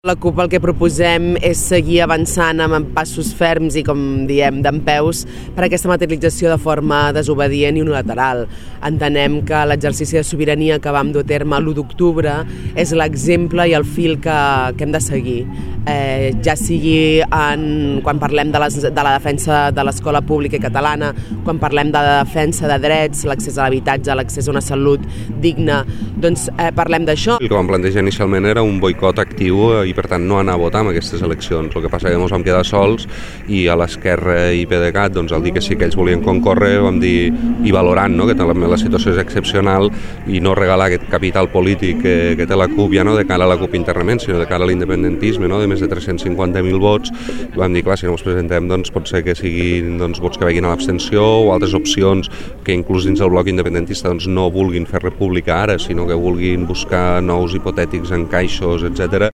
La CUP el que proposem és seguir avançant amb passos ferms i, com diem, dempeus per aquesta materialització de forma desobedient i unilateral. Entenem que l'exercici de sobirania que vam dur a terme l'1 d'octubre és l'exemple i el fil que hem de seguir. Ja sigui quan parlem de la defensa de l'escola pública i catalana, quan parlem de la defensa de drets, l'accés a l'habitatge, l'accés a una salut digna, doncs parlem d'això. El que vam plantejar inicialment era un boicot actiu i per tant no anar a votar en aquestes eleccions. El que passa que ens vam quedar sols i a l'Esquerra i PDeCAT, doncs, al dir que sí que ells volien concórrer, vam dir, i valorant, no, que la situació és excepcional i no regalar aquest capital polític que té la CUP, ja no de cara a la CUP internament, sinó de cara a l'independentisme, no, de més de 350.000 vots. I vam dir, clar, si no ens presentem, doncs pot ser que siguin vots que vagin a l'abstenció o altres opcions que inclús dins del bloc independentista doncs, no vulguin fer república ara, sinó que vulguin buscar nous hipotètics encaixos, etc.